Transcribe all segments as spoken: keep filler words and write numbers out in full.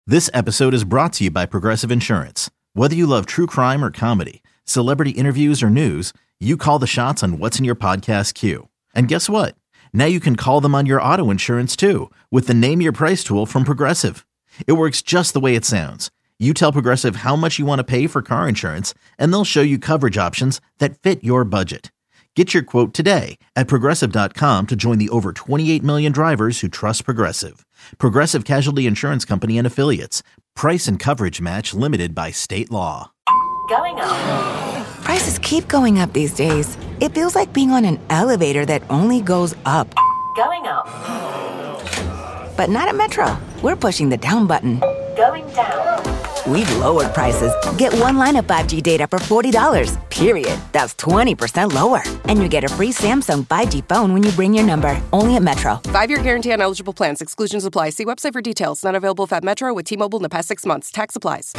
This episode is brought to you by Progressive Insurance. Whether you love true crime or comedy, celebrity interviews or news, you call the shots on what's in your podcast queue. And guess what? Now you can call them on your auto insurance too with the Name Your Price tool from Progressive. It works just the way it sounds. You tell Progressive how much you want to pay for car insurance, and they'll show you coverage options that fit your budget. Get your quote today at Progressive dot com to join the over twenty-eight million drivers who trust Progressive. Progressive Casualty Insurance Company and Affiliates. Price and coverage match limited by state law. Going up. Prices keep going up these days. It feels like being on an elevator that only goes up. Going up. But not at Metro. We're pushing the down button. Going down. We've lowered prices. Get one line of five G data for forty dollars, period. That's twenty percent lower. And you get a free Samsung five G phone when you bring your number. Only at Metro. Five-year guarantee on eligible plans. Exclusions apply. See website for details. Not available at Metro with T-Mobile in the past six months. Tax applies.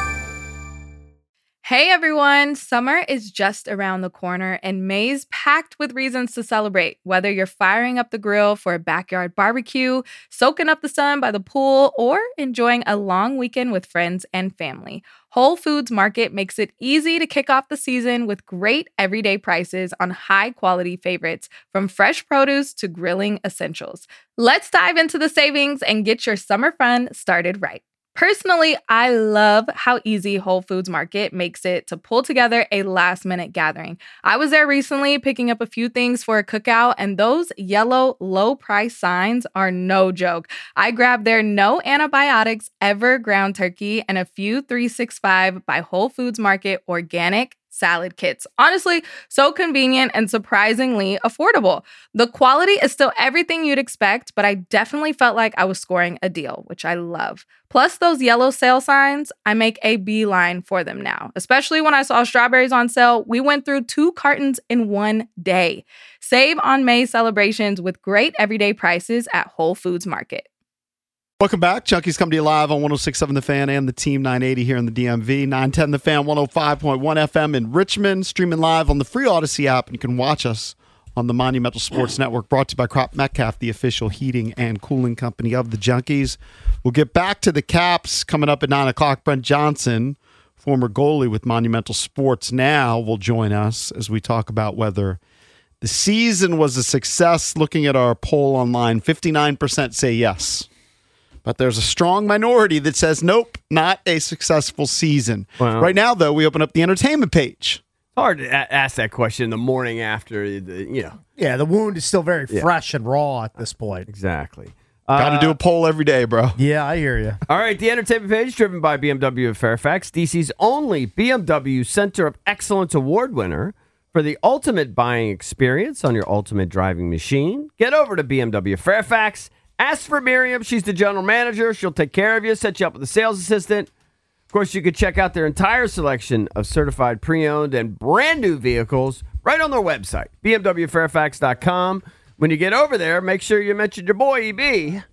Hey everyone, summer is just around the corner and May's packed with reasons to celebrate. Whether you're firing up the grill for a backyard barbecue, soaking up the sun by the pool, or enjoying a long weekend with friends and family, Whole Foods Market makes it easy to kick off the season with great everyday prices on high-quality favorites, from fresh produce to grilling essentials. Let's dive into the savings and get your summer fun started right. Personally, I love how easy Whole Foods Market makes it to pull together a last-minute gathering. I was there recently picking up a few things for a cookout, and those yellow low-price signs are no joke. I grabbed their no antibiotics ever ground turkey and a few three sixty-five by Whole Foods Market organic salad kits. Honestly, so convenient and surprisingly affordable. The quality is still everything you'd expect, but I definitely felt like I was scoring a deal, which I love. Plus those yellow sale signs, I make a beeline for them now. Especially when I saw strawberries on sale, we went through two cartons in one day. Save on May celebrations with great everyday prices at Whole Foods Market. Welcome back. Junkies come to you live on one oh six point seven The Fan and the Team nine eighty here in the D M V. nine ten The Fan, one oh five point one F M in Richmond. Streaming live on the free Odyssey app, and you can watch us on the Monumental Sports Network, brought to you by Crop Metcalf, the official heating and cooling company of the Junkies. We'll get back to the Caps coming up at nine o'clock. Brent Johnson, former goalie with Monumental Sports Now, will join us as we talk about whether the season was a success. Looking at our poll online, fifty-nine percent say yes. But there's a strong minority that says, nope, not a successful season. Well, right now, though, we open up the entertainment page. It's hard to a- ask that question the morning after, the, you know. Yeah, the wound is still very Yeah. fresh and raw at this point. Exactly. Got to Uh, do a poll every day, bro. Yeah, I hear you. All right, the entertainment page driven by B M W of Fairfax, D C's only B M W Center of Excellence Award winner for the ultimate buying experience on your ultimate driving machine. Get over to B M W Fairfax. Ask for Miriam. She's the general manager. She'll take care of you, set you up with a sales assistant. Of course, you can check out their entire selection of certified pre-owned and brand new vehicles right on their website, B M W Fairfax dot com. When you get over there, make sure you mention your boy, E B.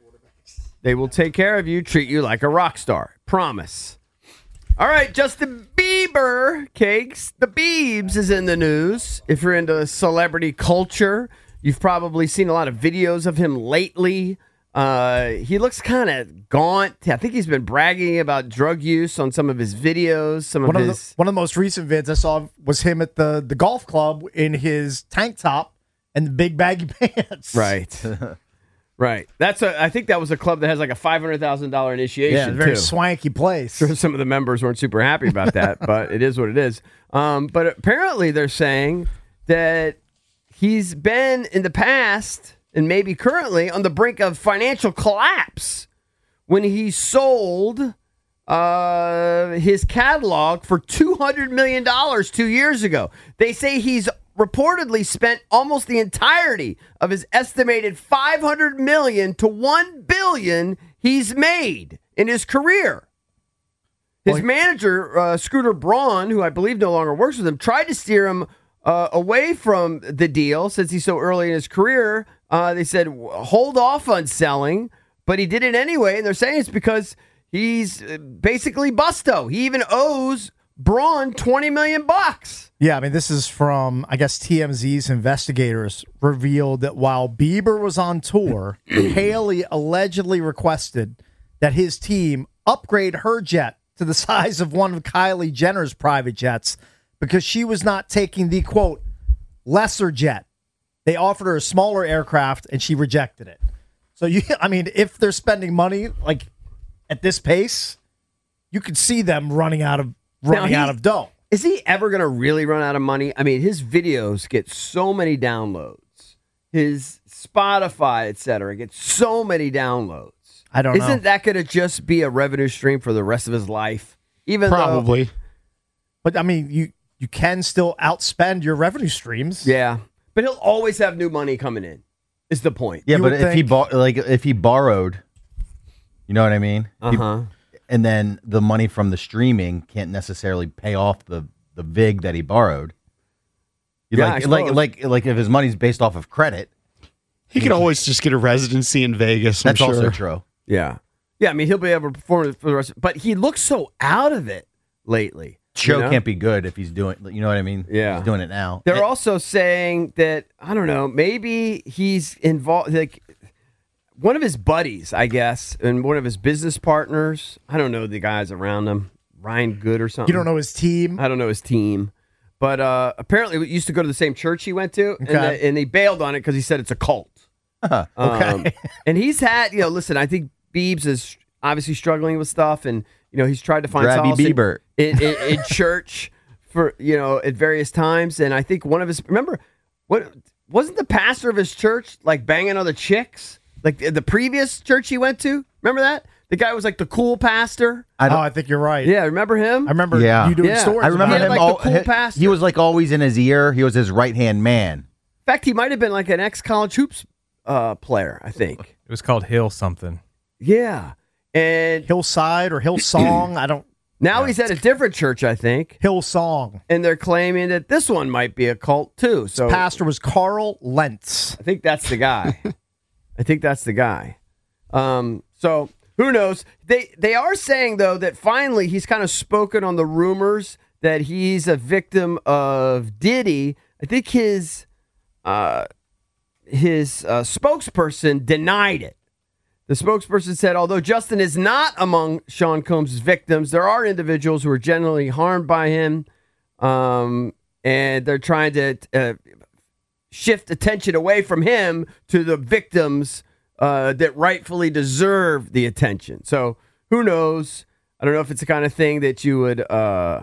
They will take care of you, treat you like a rock star. Promise. All right, Justin Bieber, Cakes. The Biebs is in the news. If you're into celebrity culture, you've probably seen a lot of videos of him lately. Uh, he looks kind of gaunt. I think he's been bragging about drug use on some of his videos. Some of One of, his the, one of the most recent vids I saw was him at the, the golf club in his tank top and the big baggy pants. right, right. That's a. I think that was a club that has like a five hundred thousand dollar initiation. Yeah, very too. swanky place. Sure, some of the members weren't super happy about that, but it is what it is. Um, but apparently, they're saying that he's been in the past and maybe currently on the brink of financial collapse when he sold uh, his catalog for two hundred million dollars two years ago. They say he's reportedly spent almost the entirety of his estimated five hundred million dollars to one billion dollars he's made in his career. His Well, manager, uh, Scooter Braun, who I believe no longer works with him, tried to steer him uh, away from the deal since he's so early in his career. Uh, they said, hold off on selling, but he did it anyway. And they're saying it's because he's basically busto. He even owes Braun twenty million bucks. Yeah, I mean, this is from, I guess, T M Z's investigators revealed that while Bieber was on tour, Haley allegedly requested that his team upgrade her jet to the size of one of Kylie Jenner's private jets because she was not taking the, quote, lesser jet. They offered her a smaller aircraft, and she rejected it. So, you, I mean, if they're spending money like at this pace, you could see them running out of running Now, out of dough. Is he ever going to really run out of money? I mean, his videos get so many downloads. His Spotify, et cetera, gets so many downloads. I don't Isn't know. that going to just be a revenue stream for the rest of his life? Even Probably. Though, But, I mean, you, you can still outspend your revenue streams. yeah. But he'll always have new money coming in, is the point. Yeah, You but would if he think- bought, like, if he borrowed, you know what I mean? He- Uh-huh. and then the money from the streaming can't necessarily pay off the, the vig that he borrowed. You Yeah, I like, like, suppose. like, like, if his money's based off of credit, He could always just get a residency in Vegas. I'm that's sure. also true. Yeah. Yeah, I mean, he'll be able to perform for the rest. But he looks so out of it lately. Show you know? can't be good if he's doing, you know what I mean? Yeah. He's doing it now. They're And- also saying that, I don't know, maybe he's involved, like one of his buddies, I guess, and one of his business partners. I don't know the guys around him, Ryan Good or something. You don't know his team. I don't know his team. But uh, apparently, we used to go to the same church he went to, and, Okay. the, and he bailed on it because he said it's a cult. Huh. Um, and he's had, you know, listen, I think Biebs is obviously struggling with stuff, and you know he's tried to find Grabby solace in- Bieber. in, in, in church for you know at various times. And I think one of his remember what wasn't the pastor of his church like banging other chicks like the previous church he went to? Remember that the guy was like the cool pastor. I oh, don't, I think you're right. Yeah, remember him? I remember Yeah. you doing Yeah. stories. I remember He had, him. like, all, the cool he- pastor. he was like always in his ear. He was his right hand man. In fact, he might have been like an ex college hoops uh, player. I think. It was called Hill something. Yeah, and Hillside or Hillsong. I don't. now he's at a different church, I think. Hillsong. And they're claiming that this one might be a cult too. So Pastor was Carl Lentz. I think that's the guy. I think that's the guy. Um, so who knows? They they are saying though that finally he's kind of spoken on the rumors that he's a victim of Diddy. I think his uh, his uh, spokesperson denied it. The spokesperson said, although Justin is not among Sean Combs' victims, there are individuals who are generally harmed by him, um, and they're trying to uh, shift attention away from him to the victims uh, that rightfully deserve the attention. So who knows? I don't know if it's the kind of thing that you would uh,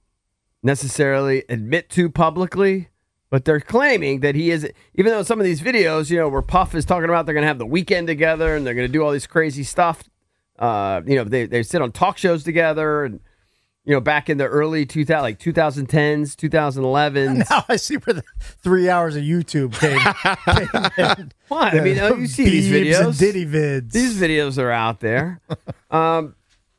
necessarily admit to publicly. But they're claiming that he is, even though some of these videos, you know, where Puff is talking about they're going to have the weekend together and they're going to do all this crazy stuff. Uh, you know, they, they sit on talk shows together and, you know, back in the early two thousand, like twenty tens, twenty elevens. Now I see where the three hours of YouTube came. came in. What? I mean, oh, you see these Biebs videos. and Diddy vids. These videos are out there. um,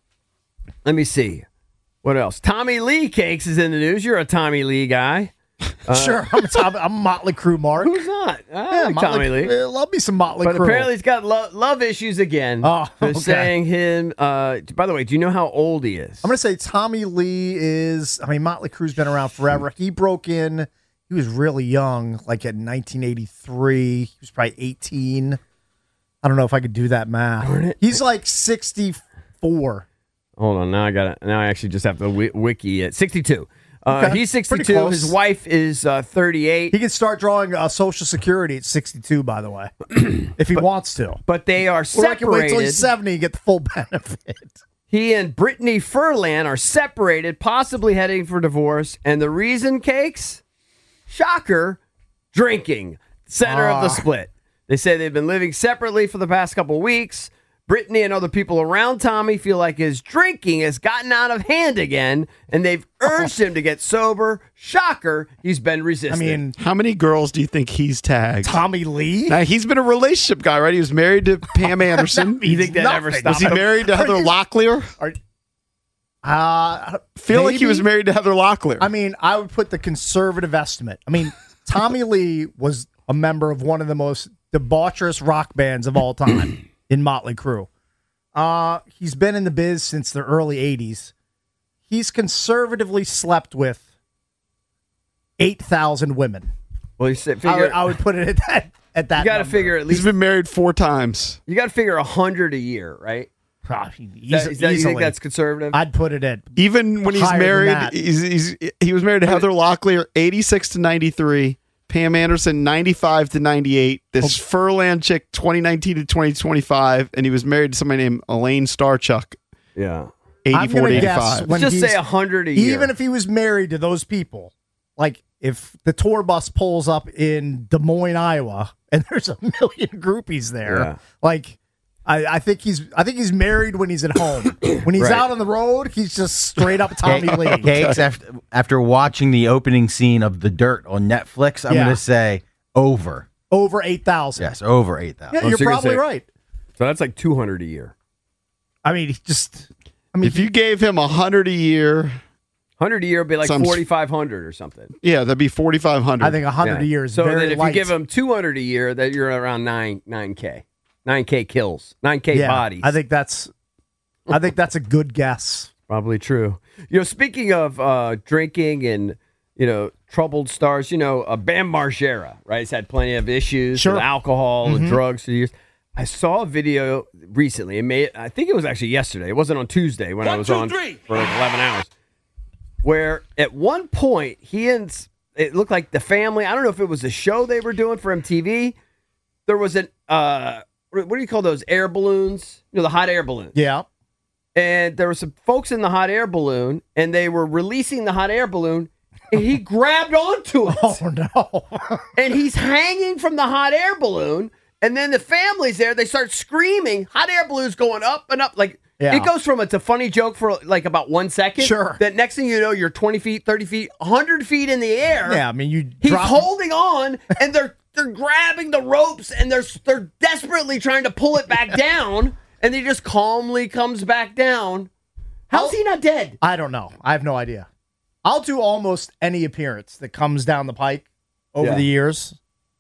let me see. What else? Tommy Lee Cakes is in the news. You're a Tommy Lee guy. sure, I'm a, Tom, I'm a Motley Crue Mark. Who's not? I Yeah, like Motley, Tommy Lee. uh, love me some Motley But Crue. apparently he's got lo- love issues again. Oh, They're okay. saying him. Uh, by the way, do you know how old he is? I'm going to say Tommy Lee is, I mean, Motley Crue's been around forever. He broke in, he was really young, like in nineteen eighty-three. He was probably eighteen. I don't know if I could do that math. He's like sixty-four. Hold on, now I got it. Now I actually just have to wi- wiki it. sixty-two. Uh, Okay, he's pretty sixty-two. close. His wife is uh, thirty-eight. He can start drawing uh, Social Security at sixty-two, by the way, if he wants to. But they are Or I can wait till separated. he's seventy and get the full benefit. He and Brittany Furlan are separated, possibly heading for divorce. And the reason, Cakes? Shocker, drinking. Center of the Ah. split. They say they've been living separately for the past couple of weeks. Brittany and other people around Tommy feel like his drinking has gotten out of hand again, and they've urged him to get sober. Shocker, he's been I resistant. mean, How many girls do you think he's tagged? Tommy Lee? Now, he's been a relationship guy, right? He was married to Pam Anderson. you think that nothing. ever Was stopped he him? married to Heather Locklear? Uh, Feel like he maybe? was married to Heather Locklear. I mean, I would put the conservative estimate. I mean, Tommy Lee was a member of one of the most debaucherous rock bands of all time in Motley Crue. Uh, he's been in the biz since the early eighties. He's conservatively slept with eight thousand women. Well, you said, I figure, would, I would put it at that. At that you got to number. figure at he's least been married four times. you got to figure a hundred a year, right? Probably Is that- easy- is that- you think easily. that's conservative? I'd put it at Even when he's higher than married, that. he's, he's he was married to Heather Locklear, eighty-six to ninety-three. Pam Anderson, ninety-five to ninety-eight. This Furlan chick, twenty nineteen to twenty twenty-five, and he was married to somebody named Elaine Starchuk, yeah. I'm eighty-four gonna to guess eighty-five. when Just he's- say a hundred a year. Even if he was married to those people, like if the tour bus pulls up in Des Moines, Iowa, and there's a million groupies there, Yeah. like I, I think he's I think he's married when he's at home. When he's Right. out on the road, he's just straight up Tommy Ca- Lee. Cakes, after, after watching the opening scene of The Dirt on Netflix, I'm Yeah. going to say over. Over eight thousand. Yes, over eight thousand. Yeah, Oh, you're so you're gonna probably say- right. So that's like two hundred a year. I mean, he just I mean If you gave him a hundred a year, Hundred a year would be like Some- forty five hundred or something. yeah, that'd be forty-five hundred. I think a hundred Yeah. a year is so very then if light. you give him two hundred a year, that you're around nine nine k, nine k kills, nine k yeah, bodies. I think that's I think that's a good guess. Probably true. You know, speaking of uh, drinking and, you know, troubled stars, you know, uh, Bam Margera, right? He's had plenty of issues Sure. with alcohol Mm-hmm. and drugs for years. I saw a video recently. It made, I think it was actually yesterday. It wasn't on Tuesday when I was on for like eleven hours. Where at one point, he and, it looked like the family, I don't know if it was a show they were doing for M T V. There was an, uh, what do you call those air balloons? You know, the hot air balloons. Yeah. And there were some folks in the hot air balloon, and they were releasing the hot air balloon, and he grabbed onto it. Oh no. And he's hanging from the hot air balloon, and then the family's there. They start screaming. Hot air balloon's going up and up. Like, Yeah. it goes from it's a funny joke for like about one second. Sure. That next thing you know, you're twenty feet, thirty feet, one hundred feet in the air. Yeah, I mean you He's drop holding on, and they're they're grabbing the ropes, and they're they're desperately trying to pull it back down, and he just calmly comes back down. How's he not dead? I don't know. I have no idea. I'll do almost any appearance that comes down the pike over Yeah. the years.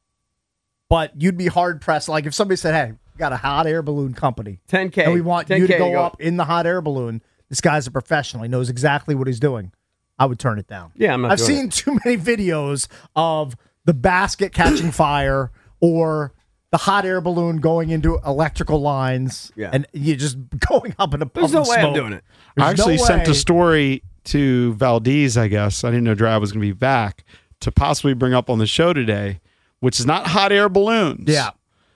But you'd be hard pressed. Like if somebody said, hey, we got a hot air balloon company. ten K. And we want you ten K to go, go- up in the hot air balloon. This guy's a professional. He knows exactly what he's doing. I would turn it down. Yeah, I'm not I've doing seen it. too many videos of the basket catching fire or the hot air balloon going into electrical lines. Yeah. And you just going up in a There's puff no of way I'm smoke. doing it. I There's no actually sent way. a story to Valdez, I guess. I didn't know Drab was going to be back to possibly bring up on the show today, which is not hot air balloons. Yeah.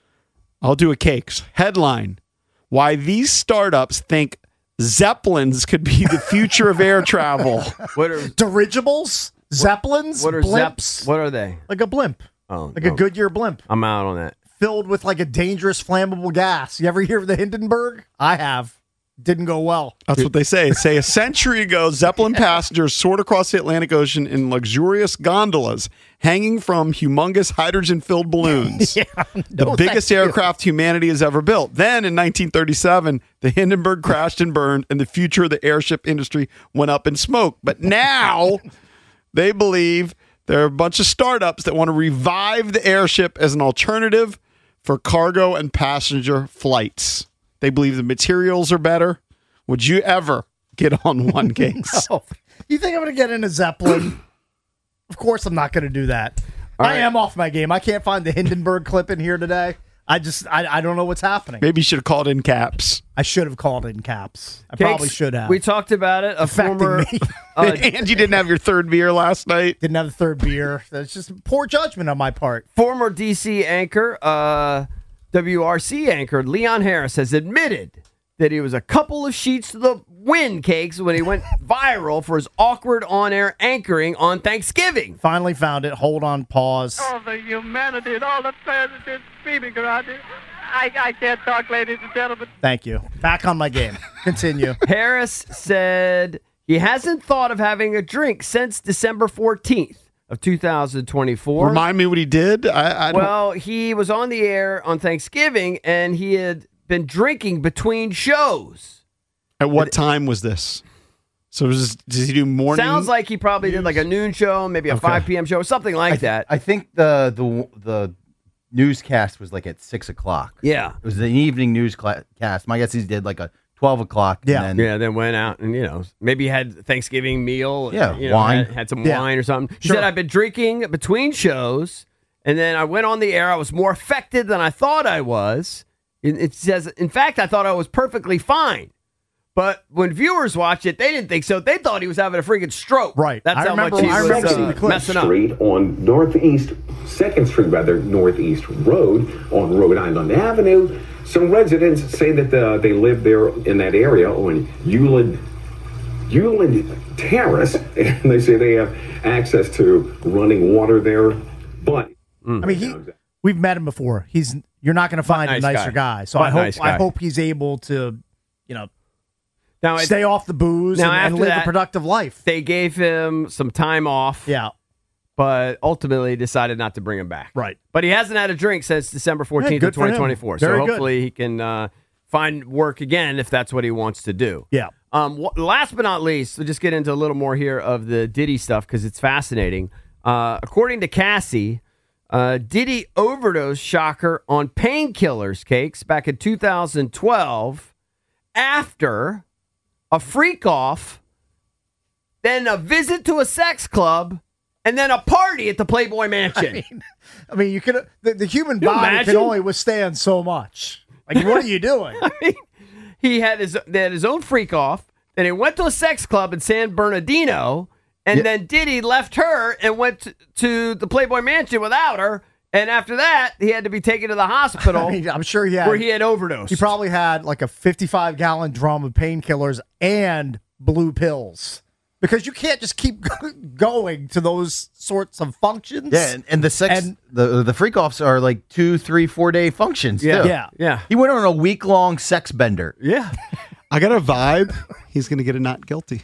I'll do a cakes. Headline: Why these startups think Zeppelins could be the future of air travel. What are Dirigibles, Zeppelins, what are blimps, Zeps? What are they? like a blimp, Oh, like no. a Goodyear blimp, I'm out on that. filled with like a dangerous flammable gas. You ever hear of the Hindenburg? I have. Didn't go well. That's what they say. Say a century ago, Zeppelin passengers soared across the Atlantic Ocean in luxurious gondolas hanging from humongous hydrogen-filled balloons. Yeah, the no, biggest thank you. aircraft humanity has ever built. Then in nineteen thirty-seven, the Hindenburg crashed and burned, and the future of the airship industry went up in smoke. But now they believe there are a bunch of startups that want to revive the airship as an alternative for cargo and passenger flights. They believe the materials are better. Would you ever get on one, Cakes? No. You think I'm going to get in a Zeppelin? Of course I'm not going to do that. All I right. am off my game. I can't find the Hindenburg clip in here today. I just, I, I don't know what's happening. Maybe you should have called in caps. I should have called in caps. I Cakes, probably should have. We talked about it. A Affecting former me. uh, and you didn't have your third beer last night. Didn't have the third beer. That's just poor judgment on my part. former D C anchor, uh, W R C anchor Leon Harris has admitted that he was a couple of sheets to the wind, Cakes, when he went viral for his awkward on-air anchoring on Thanksgiving. Finally found it. Hold on, pause. All the humanity and all the presidents screaming around it. I, I can't talk, ladies and gentlemen. Thank you. Back on my game. Continue. Harris said he hasn't thought of having a drink since December fourteenth of two thousand twenty-four. Remind me what he did. I, I don't- Well, he was on the air on Thanksgiving, and he had been drinking between shows. At what time was this? So was this, did he do morning? Sounds like he probably did like a noon show, maybe a Okay. five p.m. show, something like I, th- that. I think the the the newscast was like at six o'clock. Yeah. It was an evening newscast. My guess is he did like a twelve o'clock. Yeah. And then, Yeah, then went out and, you know, maybe had Thanksgiving meal. Yeah, you know, wine. Had, had some Yeah. wine or something. He Sure. said, I've been drinking between shows, and then I went on the air. I was more affected than I thought I was. It, it says, in fact, I thought I was perfectly fine. But when viewers watched it, they didn't think so. They thought he was having a freaking stroke. Right. That's I how remember, much he I was remember uh, the clip. messing up. Street on Northeast, second Street, rather, Northeast Road on Rhode Island Avenue. Some residents say that uh, they live there in that area on Euland, Euland Terrace, and they say they have access to running water there. But I mean, he, we've met him before. He's you're not going to find Nice a nicer guy. guy. So But I hope nice guy. I hope he's able to, you know, Now, it- stay off the booze now and, and after live that- a productive life. They gave him some time off. Yeah. But ultimately decided not to bring him back. Right. But he hasn't had a drink since December fourteenth Yeah, good of for him. twenty twenty-four. So Very good. hopefully he can uh, find work again if that's what he wants to do. Yeah. Um, wh- last but not least, we'll just get into a little more here of the Diddy stuff because it's fascinating. Uh, according to Cassie, uh, Diddy overdosed, shocker, on painkillers, Cakes, back in two thousand twelve after a freak off, then a visit to a sex club, and then a party at the Playboy Mansion. I mean, I mean, you can the, the human You body imagine? can only withstand so much. Like, what are you doing? I mean, he had his they had his own freak off. Then he went to a sex club in San Bernardino, and Yeah. then Diddy left her and went to, to the Playboy Mansion without her. And after that, he had to be taken to the hospital I mean, I'm sure he had. where he had overdosed. He probably had like a fifty-five gallon drum of painkillers and blue pills because you can't just keep going to those sorts of functions. Yeah, and, and the sex, And- the the freak offs are like two, three, four day functions. Yeah. too. Yeah. yeah, He went on a week long sex bender. yeah. I got a vibe. He's going to get a not guilty.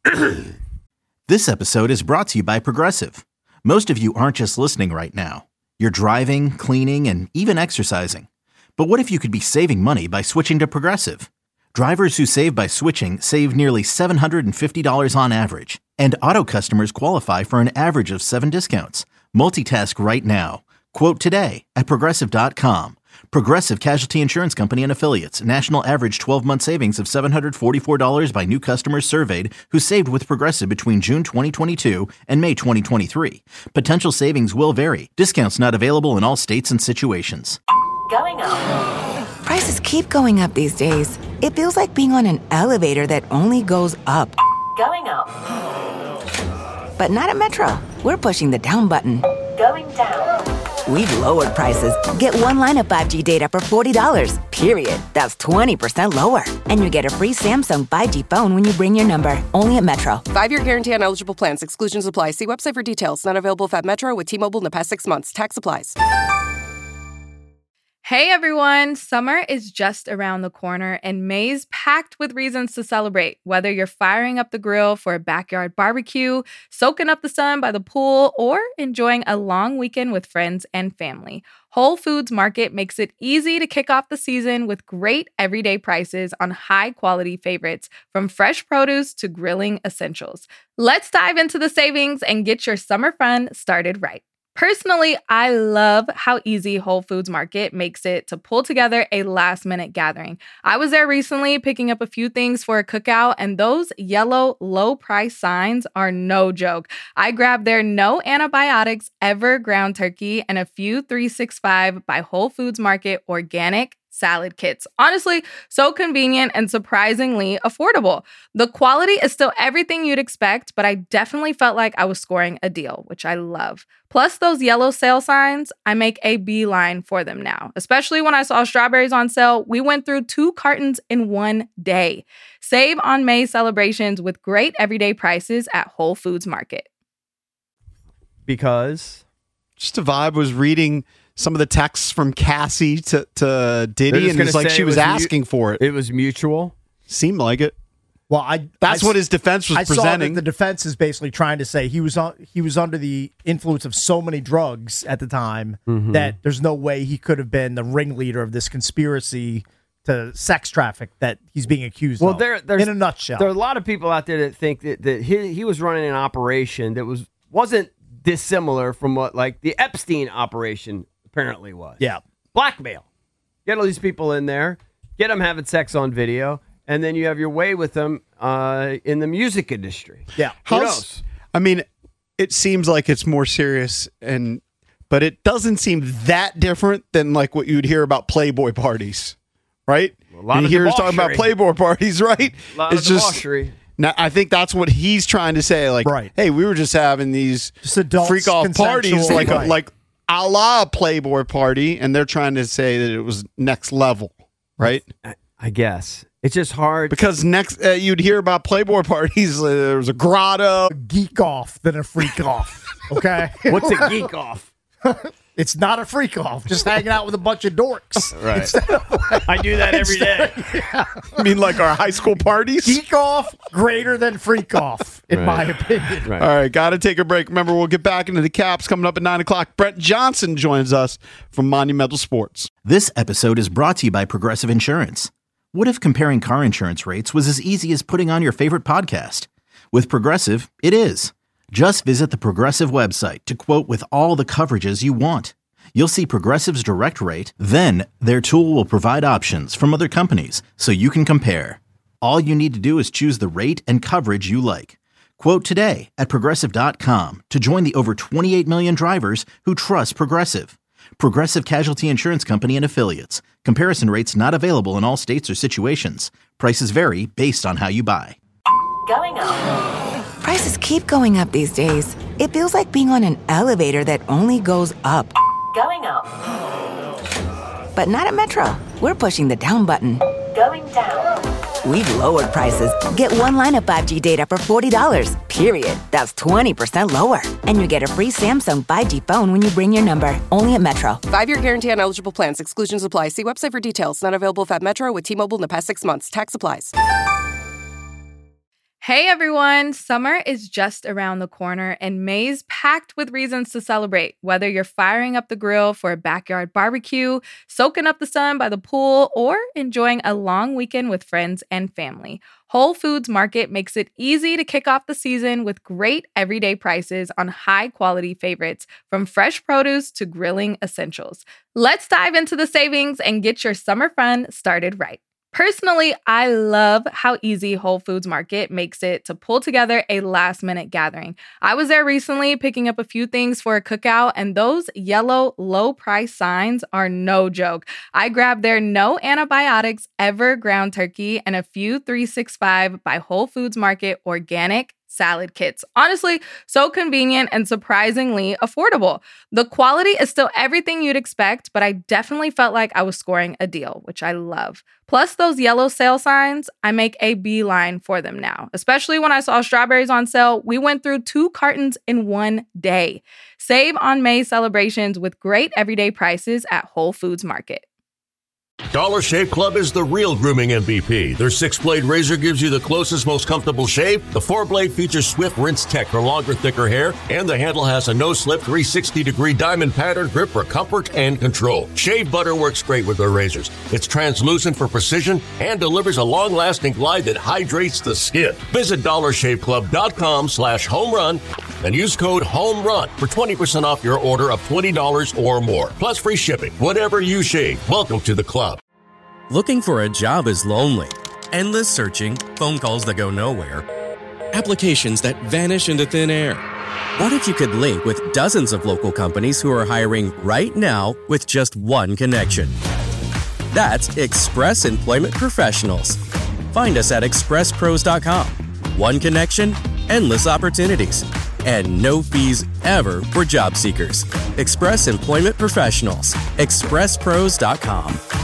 This episode is brought to you by Progressive. Most of you aren't just listening right now. You're driving, cleaning, and even exercising. But what if you could be saving money by switching to Progressive? Drivers who save by switching save nearly seven hundred fifty dollars on average. And auto customers qualify for an average of seven discounts. Multitask right now. Quote today at Progressive dot com. Progressive Casualty Insurance Company and Affiliates. National average twelve-month savings of seven hundred forty-four dollars by new customers surveyed who saved with Progressive between June twenty twenty-two and May twenty twenty-three. Potential savings will vary. Discounts not available in all states and situations. Going up. Prices keep going up these days. It feels like being on an elevator that only goes up. Going up. But not at Metro. We're pushing the down button. Going down. We've lowered prices. Get one line of five G data for forty dollars, period. That's twenty percent lower. And you get a free Samsung five G phone when you bring your number. Only at Metro. Five-year guarantee on eligible plans. Exclusions apply. See website for details. Not available if at Metro with T-Mobile in the past six months. Tax applies. Hey everyone, summer is just around the corner and May's packed with reasons to celebrate. Whether you're firing up the grill for a backyard barbecue, soaking up the sun by the pool, or enjoying a long weekend with friends and family, Whole Foods Market makes it easy to kick off the season with great everyday prices on high-quality favorites, from fresh produce to grilling essentials. Let's dive into the savings and get your summer fun started right. Personally, I love how easy Whole Foods Market makes it to pull together a last-minute gathering. I was there recently picking up a few things for a cookout, and those yellow low-price signs are no joke. I grabbed their no antibiotics ever ground turkey and a few three sixty-five by Whole Foods Market organic salad kits. Honestly, so convenient and surprisingly affordable. The quality is still everything you'd expect, but I definitely felt like I was scoring a deal, which I love. Plus those yellow sale signs, I make a beeline for them now. Especially when I saw strawberries on sale, we went through two cartons in one day. Save on May celebrations with great everyday prices at Whole Foods Market. Because Just a vibe. Was reading some of the texts from Cassie to, to They're Diddy, just and gonna it's like say she it was was mu- asking for it. it was mutual. Seemed like it. Well, I That's I, what his defense was I saw that presenting. the defense is basically trying to say he was on, he was under the influence of so many drugs at the time Mm-hmm. that there's no way he could have been the ringleader of this conspiracy to sex traffic that he's being accused Well, of. there, there's in a nutshell. there are a lot of people out there that think that, that he, he was running an operation that was wasn't dissimilar from what like the Epstein operation apparently was. Yeah. Blackmail. Get all these people in there, get them having sex on video, and then you have your way with them uh, in the music industry. Yeah. Who How's- knows? I mean, it seems like it's more serious, and but it doesn't seem that different than like what you'd hear about Playboy parties. right? A lot and of he hears talking about debauchery. Playboy parties, right? A lot it's of just debauchery. now. I think that's what he's trying to say. Like, Right. hey, we were just having these Just adults, freak off parties, consensual, like right. a, like a la Playboy party, and they're trying to say that it was next level, right? I, I guess it's just hard Because next, uh, you'd hear about Playboy parties. Uh, there was a grotto. Geek off than a freak off. Okay. What's a geek off? It's not a freak off. Just hanging out with a bunch of dorks. Right. I do that every day. I mean, like our high school parties. Geek off greater than freak off, in Right. my opinion. Right. All right, got to take a break. Remember, we'll get back into the Caps coming up at nine o'clock. Brett Johnson joins us from Monumental Sports. This episode is brought to you by Progressive Insurance. What if comparing car insurance rates was as easy as putting on your favorite podcast? With Progressive, it is. Just visit the Progressive website to quote with all the coverages you want. You'll see Progressive's direct rate, then their tool will provide options from other companies so you can compare. All you need to do is choose the rate and coverage you like. Quote today at Progressive dot com to join the over twenty-eight million drivers who trust Progressive. Progressive Casualty Insurance Company and Affiliates. Comparison rates not available in all states or situations. Prices vary based on how you buy. Going up. Prices keep going up these days. It feels like being on an elevator that only goes up. Going up. But not at Metro. We're pushing the down button. Going down. We've lowered prices. Get one line of five G data for forty dollars, period. That's twenty percent lower. And you get a free Samsung five G phone when you bring your number. Only at Metro. Five-year guarantee on eligible plans. Exclusions apply. See website for details. Not available if at Metro with T-Mobile in the past six months. Tax applies. Hey everyone, summer is just around the corner and May's packed with reasons to celebrate. Whether you're firing up the grill for a backyard barbecue, soaking up the sun by the pool, or enjoying a long weekend with friends and family, Whole Foods Market makes it easy to kick off the season with great everyday prices on high-quality favorites, from fresh produce to grilling essentials. Let's dive into the savings and get your summer fun started right. Personally, I love how easy Whole Foods Market makes it to pull together a last-minute gathering. I was there recently picking up a few things for a cookout, and those yellow low-price signs are no joke. I grabbed their no antibiotics ever ground turkey and a few three sixty-five by Whole Foods Market organic salad kits. Honestly, so convenient and surprisingly affordable. The quality is still everything you'd expect, but I definitely felt like I was scoring a deal, which I love. Plus those yellow sale signs, I make a beeline for them now. Especially when I saw strawberries on sale, we went through two cartons in one day. Save on May celebrations with great everyday prices at Whole Foods Market. Dollar Shave Club is the real grooming M V P. Their six-blade razor gives you the closest, most comfortable shave. The four-blade features Swift Rinse Tech for longer, thicker hair. And the handle has a no-slip three sixty degree diamond pattern grip for comfort and control. Shave butter works great with their razors. It's translucent for precision and delivers a long-lasting glide that hydrates the skin. Visit dollar shave club dot com slash home run and use code HOMERUN for twenty percent off your order of twenty dollars or more. Plus free shipping. Whatever you shave, welcome to the club. Looking for a job is lonely. Endless searching, phone calls that go nowhere, applications that vanish into thin air. What if you could link with dozens of local companies who are hiring right now with just one connection? That's Express Employment Professionals. Find us at express pros dot com. One connection, endless opportunities, and no fees ever for job seekers. Express Employment Professionals. express pros dot com.